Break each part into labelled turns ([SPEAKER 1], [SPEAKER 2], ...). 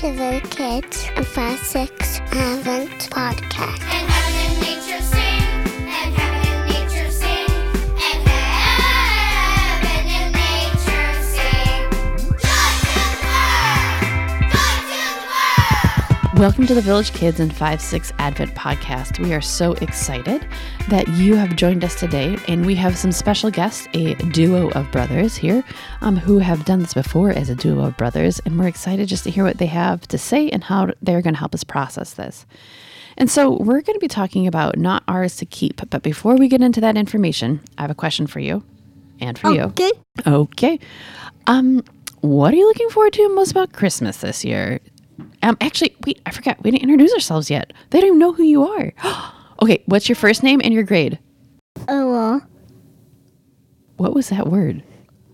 [SPEAKER 1] to the Kids 5-6 Advent Podcast.
[SPEAKER 2] And heaven and nature sing, and heaven and nature sing, and heaven and nature sing. Joy to the world!
[SPEAKER 3] Welcome to the Village Kids and 5-6 Advent Podcast. We are so excited that you have joined us today, and we have some special guests, a duo of brothers here who have done this before as a duo of brothers, and we're excited just to hear what they have to say and how they're going to help us process this. And so we're going to be talking about not ours to keep, but before we get into that information, I have a question for you and for you. Okay. What are you looking forward to most about Christmas this year? Actually, wait, I forgot. We didn't introduce ourselves yet. They don't even know who you are. Okay, what's your first name and your grade?
[SPEAKER 1] Oh,
[SPEAKER 3] What was that word?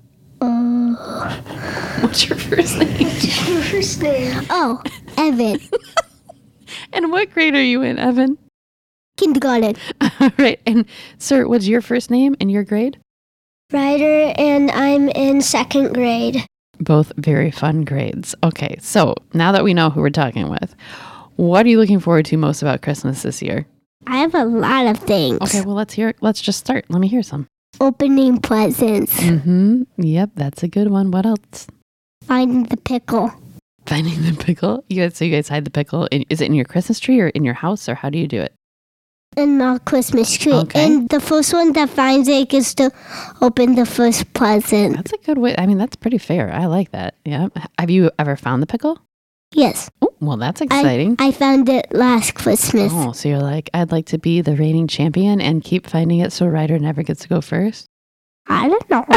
[SPEAKER 3] What's your first name?
[SPEAKER 1] Oh, Evan.
[SPEAKER 3] And what grade are you in, Evan?
[SPEAKER 1] Kindergarten.
[SPEAKER 3] All right. And sir, what's your first name and your grade?
[SPEAKER 1] Ryder, and I'm in second grade.
[SPEAKER 3] Both very fun grades. Okay, so now that we know who we're talking with, what are you looking forward to most about Christmas this year?
[SPEAKER 1] I have a lot of things.
[SPEAKER 3] Okay, well, let's just start. Let me hear some.
[SPEAKER 1] Opening presents.
[SPEAKER 3] Yep, that's a good one. What else?
[SPEAKER 1] Finding the pickle.
[SPEAKER 3] Finding the pickle? So you guys hide the pickle. Is it in your Christmas tree or in your house, or how do you do it?
[SPEAKER 1] In our Christmas tree.
[SPEAKER 3] Okay.
[SPEAKER 1] And the first one that finds it gets to open the first present.
[SPEAKER 3] That's a good way. I mean, that's pretty fair. I like that. Yeah. Have you ever found the pickle?
[SPEAKER 1] Yes.
[SPEAKER 3] Oh, well, that's exciting.
[SPEAKER 1] I found it last Christmas.
[SPEAKER 3] Oh, so you're like, I'd like to be the reigning champion and keep finding it so Ryder never gets to go first?
[SPEAKER 1] I don't know.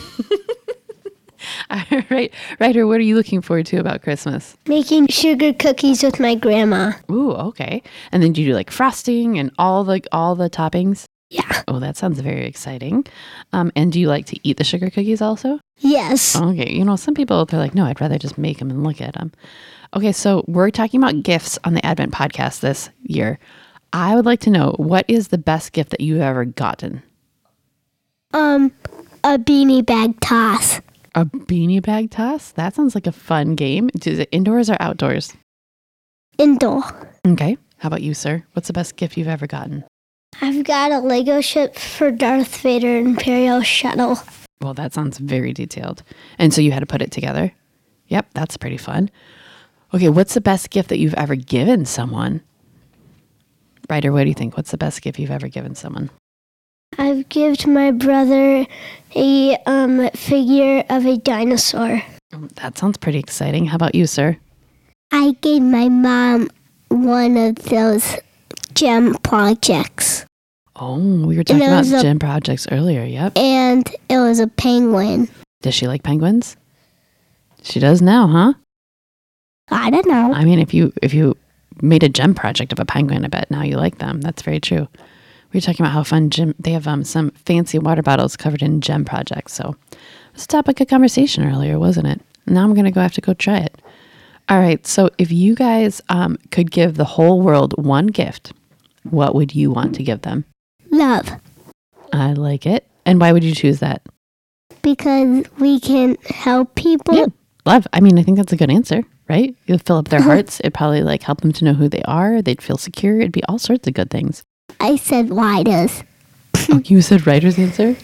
[SPEAKER 3] All right. Ryder, what are you looking forward to about Christmas?
[SPEAKER 1] Making sugar cookies with my grandma.
[SPEAKER 3] Ooh, okay. And then do you do like frosting and all the toppings?
[SPEAKER 1] Yeah.
[SPEAKER 3] Oh, that sounds very exciting. And do you like to eat the sugar cookies also?
[SPEAKER 1] Yes.
[SPEAKER 3] Okay. Some people, they're like, no, I'd rather just make them and look at them. Okay. So we're talking about gifts on the Advent Podcast this year. I would like to know, what is the best gift that you've ever gotten?
[SPEAKER 1] A beanie bag toss.
[SPEAKER 3] A beanie bag toss? That sounds like a fun game. Is it indoors or outdoors?
[SPEAKER 1] Indoor.
[SPEAKER 3] Okay. How about you, sir? What's the best gift you've ever gotten?
[SPEAKER 1] I've got a Lego ship for Darth Vader Imperial Shuttle.
[SPEAKER 3] Well, that sounds very detailed. And so you had to put it together? Yep, that's pretty fun. Okay, what's the best gift that you've ever given someone? Ryder, what do you think? What's the best gift you've ever given someone?
[SPEAKER 1] I've given my brother a figure of a dinosaur.
[SPEAKER 3] That sounds pretty exciting. How about you, sir?
[SPEAKER 1] I gave my mom one of those gem projects.
[SPEAKER 3] Oh, we were talking about gem projects earlier. Yep.
[SPEAKER 1] And it was a penguin.
[SPEAKER 3] Does she like penguins? She does now, huh?
[SPEAKER 1] I don't know.
[SPEAKER 3] I mean, if you made a gem project of a penguin, I bet now you like them. That's very true. We were talking about how fun they have some fancy water bottles covered in gem projects. So it was a topic of conversation earlier, wasn't it? Now I'm going to have to go try it. All right. So if you guys could give the whole world one gift, what would you want to give them?
[SPEAKER 1] Love.
[SPEAKER 3] I like it. And why would you choose that?
[SPEAKER 1] Because we can help people.
[SPEAKER 3] Yeah, love. I mean, I think that's a good answer, right? You'll fill up their hearts. It'd probably help them to know who they are. They'd feel secure. It'd be all sorts of good things.
[SPEAKER 1] I said Ryder's.
[SPEAKER 3] Oh, you said Ryder's answer?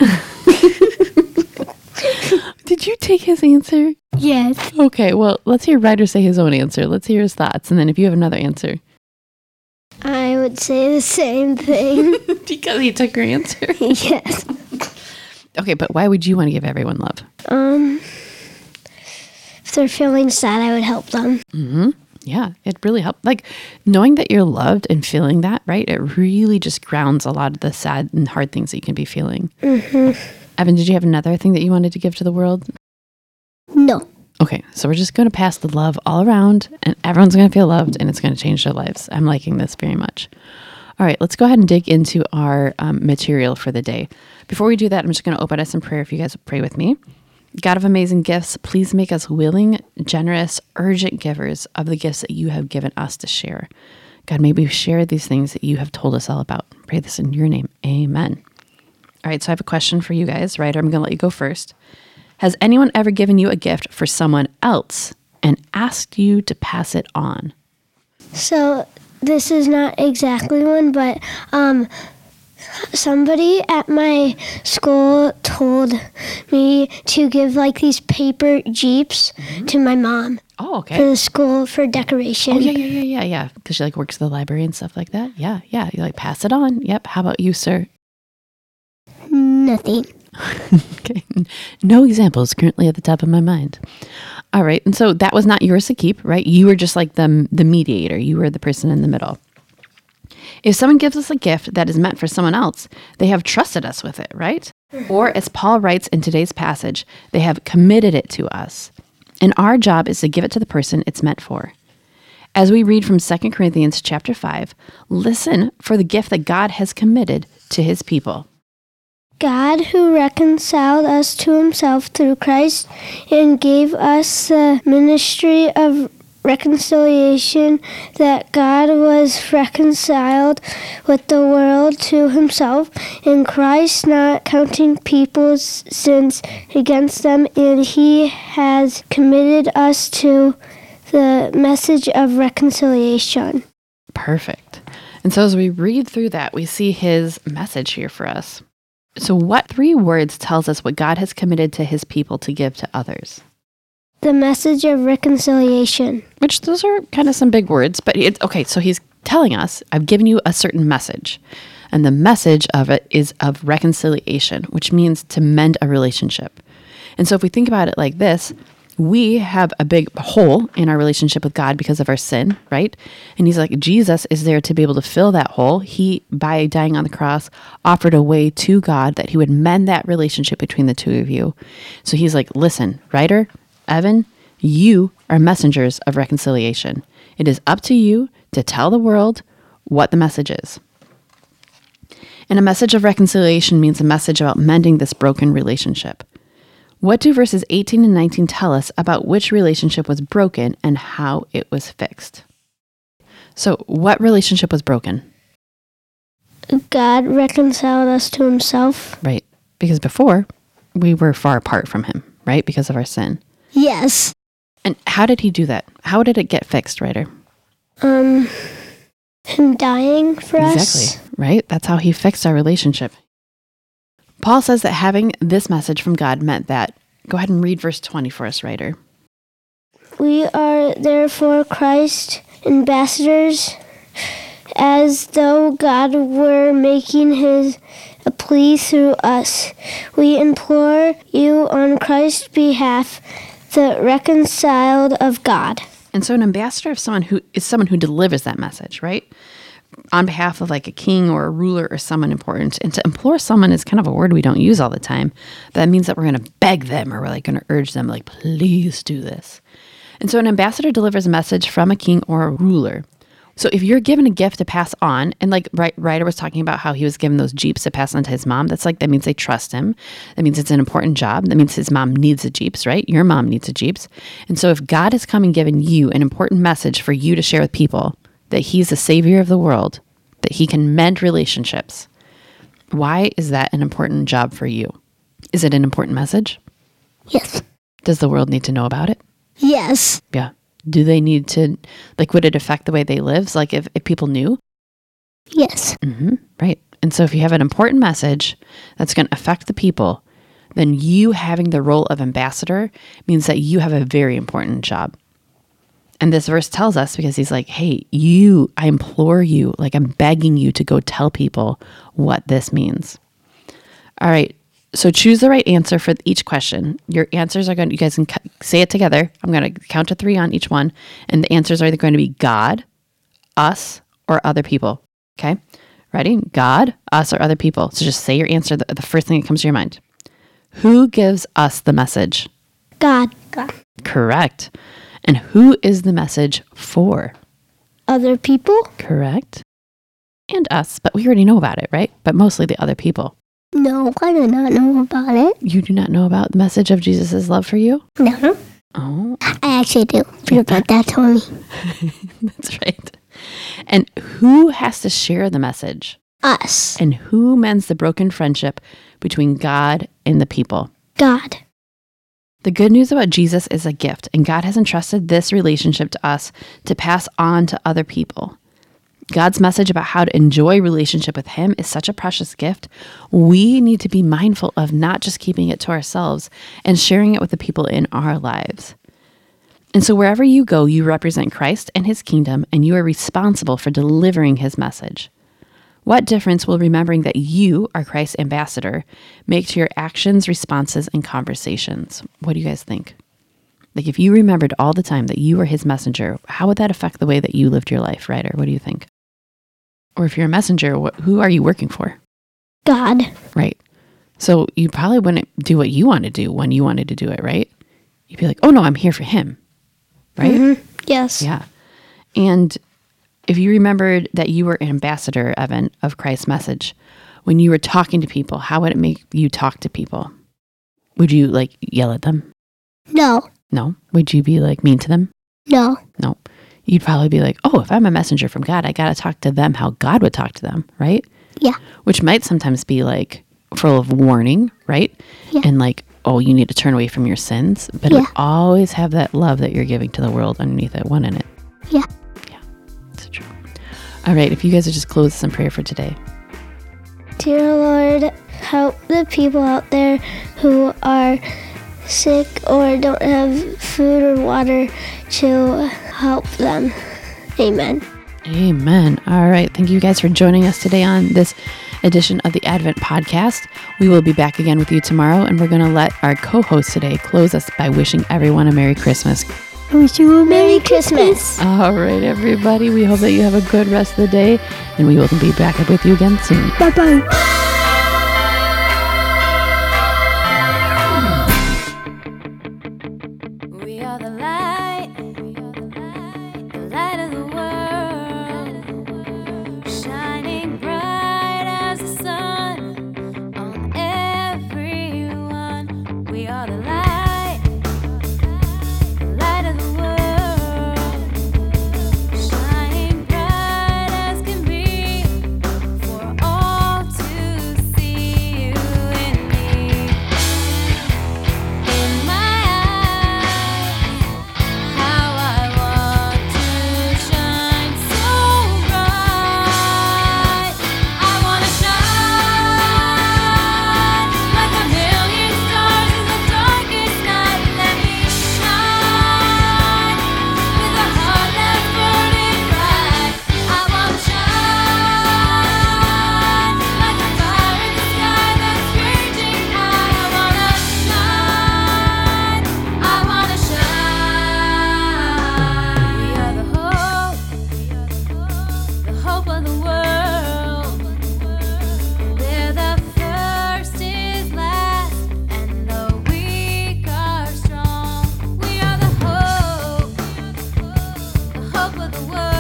[SPEAKER 3] Did you take his answer?
[SPEAKER 1] Yes.
[SPEAKER 3] Okay, well, let's hear Ryder say his own answer. Let's hear his thoughts. And then if you have another answer.
[SPEAKER 1] I would say the same thing.
[SPEAKER 3] Because he took your answer.
[SPEAKER 1] Yes.
[SPEAKER 3] Okay, but why would you want to give everyone love?
[SPEAKER 1] If they're feeling sad, I would help them.
[SPEAKER 3] Mm-hmm. Yeah, it really helped. Knowing that you're loved and feeling that, right? It really just grounds a lot of the sad and hard things that you can be feeling. Mm-hmm. Evan, did you have another thing that you wanted to give to the world?
[SPEAKER 1] No.
[SPEAKER 3] Okay, so we're just going to pass the love all around, and everyone's going to feel loved, and it's going to change their lives. I'm liking this very much. All right, let's go ahead and dig into our material for the day. Before we do that, I'm just going to open us in prayer if you guys would pray with me. God of amazing gifts, please make us willing, generous, urgent givers of the gifts that you have given us to share. God, may we share these things that you have told us all about. Pray this in your name. Amen. All right, so I have a question for you guys. Ryder, I'm going to let you go first. Has anyone ever given you a gift for someone else and asked you to pass it on.
[SPEAKER 1] So this is not exactly one, but somebody at my school told me to give like these paper Jeeps to my mom
[SPEAKER 3] Oh, okay.
[SPEAKER 1] for the school for decoration.
[SPEAKER 3] Oh, yeah. Because she like works at the library and stuff like that. Yeah. You like pass it on. Yep. How about you, sir?
[SPEAKER 1] Nothing.
[SPEAKER 3] Okay. No examples currently at the top of my mind. All right. And so that was not yours to keep, right? You were just like the mediator. You were the person in the middle. If someone gives us a gift that is meant for someone else, they have trusted us with it, right? Or as Paul writes in today's passage, they have committed it to us. And our job is to give it to the person it's meant for. As we read from 2 Corinthians chapter 5, listen for the gift that God has committed to his people.
[SPEAKER 1] God, who reconciled us to himself through Christ and gave us the ministry of reconciliation, that God was reconciled with the world to himself in Christ, not counting people's sins against them, and he has committed us to the message of reconciliation.
[SPEAKER 3] Perfect. And so as we read through that, we see his message here for us. So what 3 words tells us what God has committed to his people to give to others?
[SPEAKER 1] The message of reconciliation.
[SPEAKER 3] Which those are kind of some big words, but it's okay. So he's telling us, I've given you a certain message, and the message of it is of reconciliation, which means to mend a relationship. And so if we think about it like this, we have a big hole in our relationship with God because of our sin, right? And he's like, Jesus is there to be able to fill that hole. He, by dying on the cross, offered a way to God that he would mend that relationship between the two of you. So he's like, listen, Ryder, Evan, you are messengers of reconciliation. It is up to you to tell the world what the message is. And a message of reconciliation means a message about mending this broken relationship. What do verses 18 and 19 tell us about which relationship was broken and how it was fixed? So, what relationship was broken?
[SPEAKER 1] God reconciled us to himself.
[SPEAKER 3] Right. Because before, we were far apart from him, right? Because of our sin.
[SPEAKER 1] Yes.
[SPEAKER 3] And how did he do that? How did it get fixed, Ryder?
[SPEAKER 1] Him dying for us.
[SPEAKER 3] Exactly, right? That's how he fixed our relationship. Paul says that having this message from God meant that. Go ahead and read verse 20 for us, Ryder.
[SPEAKER 1] We are therefore Christ's ambassadors, as though God were making a plea through us. We implore you on Christ's behalf, the reconciled of God.
[SPEAKER 3] And so an ambassador is someone who delivers that message, right? On behalf of like a king or a ruler or someone important. And to implore someone is kind of a word we don't use all the time. That means that we're going to beg them or we're like going to urge them, like, please do this. And so an ambassador delivers a message from a king or a ruler. So if you're given a gift to pass on, and like Ryder was talking about how he was given those Jeeps to pass on to his mom, that means they trust him. That means it's an important job. That means his mom needs the Jeeps, right? Your mom needs the Jeeps. And so if God has come and given you an important message for you to share with people, that he's the savior of the world, that he can mend relationships, why is that an important job for you? Is it an important message?
[SPEAKER 1] Yes.
[SPEAKER 3] Does the world need to know about it?
[SPEAKER 1] Yes.
[SPEAKER 3] Yeah. Do they need to, like, would it affect the way they live? Like if people knew?
[SPEAKER 1] Yes.
[SPEAKER 3] Mm-hmm. Right. And so if you have an important message that's going to affect the people, then you having the role of ambassador means that you have a very important job. And this verse tells us, because he's like, hey, I implore you, like I'm begging you to go tell people what this means. All right. So choose the right answer for each question. Your answers are you guys can say it together. I'm going to count to 3 on each one. And the answers are either going to be God, us, or other people. Okay. Ready? God, us, or other people. So just say your answer, the first thing that comes to your mind. Who gives us the message?
[SPEAKER 1] God.
[SPEAKER 3] Correct. And who is the message for?
[SPEAKER 1] Other people?
[SPEAKER 3] Correct. And us, but we already know about it, right? But mostly the other people.
[SPEAKER 1] No, I do not know about it.
[SPEAKER 3] You do not know about the message of Jesus' love for you?
[SPEAKER 1] No.
[SPEAKER 3] Oh.
[SPEAKER 1] I actually do. Because my dad told me.
[SPEAKER 3] That's right. And who has to share the message?
[SPEAKER 1] Us.
[SPEAKER 3] And who mends the broken friendship between God and the people?
[SPEAKER 1] God.
[SPEAKER 3] The good news about Jesus is a gift, and God has entrusted this relationship to us to pass on to other people. God's message about how to enjoy relationship with Him is such a precious gift. We need to be mindful of not just keeping it to ourselves and sharing it with the people in our lives. And so wherever you go, you represent Christ and His kingdom, and you are responsible for delivering His message. What difference will remembering that you are Christ's ambassador make to your actions, responses, and conversations? What do you guys think? Like if you remembered all the time that you were His messenger, how would that affect the way that you lived your life, Ryder? What do you think? Or if you're a messenger, who are you working for?
[SPEAKER 1] God.
[SPEAKER 3] Right. So you probably wouldn't do what you want to do when you wanted to do it, right? You'd be like, oh no, I'm here for Him. Right?
[SPEAKER 1] Mm-hmm. Yes.
[SPEAKER 3] Yeah. And if you remembered that you were an ambassador, Evan, of Christ's message, when you were talking to people, how would it make you talk to people? Would you like yell at them?
[SPEAKER 1] No.
[SPEAKER 3] No. Would you be like mean to them?
[SPEAKER 1] No.
[SPEAKER 3] No. You'd probably be like, oh, if I'm a messenger from God, I got to talk to them how God would talk to them, right?
[SPEAKER 1] Yeah.
[SPEAKER 3] Which might sometimes be like full of warning, right?
[SPEAKER 1] Yeah.
[SPEAKER 3] And like, oh, you need to turn away from your sins. But it would always have that love that you're giving to the world underneath it, one in it.
[SPEAKER 1] Yeah.
[SPEAKER 3] It's true. All right, if you guys would just close us in prayer for today.
[SPEAKER 1] Dear Lord, help the people out there who are sick or don't have food or water to help them. Amen.
[SPEAKER 3] Amen. All right. Thank you guys for joining us today on this edition of the Advent Podcast. We will be back again with you tomorrow, and we're going to let our co-host today close us by wishing everyone a Merry Christmas.
[SPEAKER 1] I wish you a Merry Christmas.
[SPEAKER 3] All right, everybody. We hope that you have a good rest of the day, and we will be back up with you again soon.
[SPEAKER 1] Bye-bye.
[SPEAKER 2] We are the light of the world, shining bright as the sun on everyone. We are the light of the world, shining bright as can be for all to see. You and me. In my eyes, how I want to shine so bright. I want to shine like a million stars in the darkest night. Let me shine with a heart that's burning bright. I want to shine like a fire in the sky that's raging high. I want to shine. I want to shine. We are the hope of the world, where the first is last and the weak are strong. We are the hope of the world.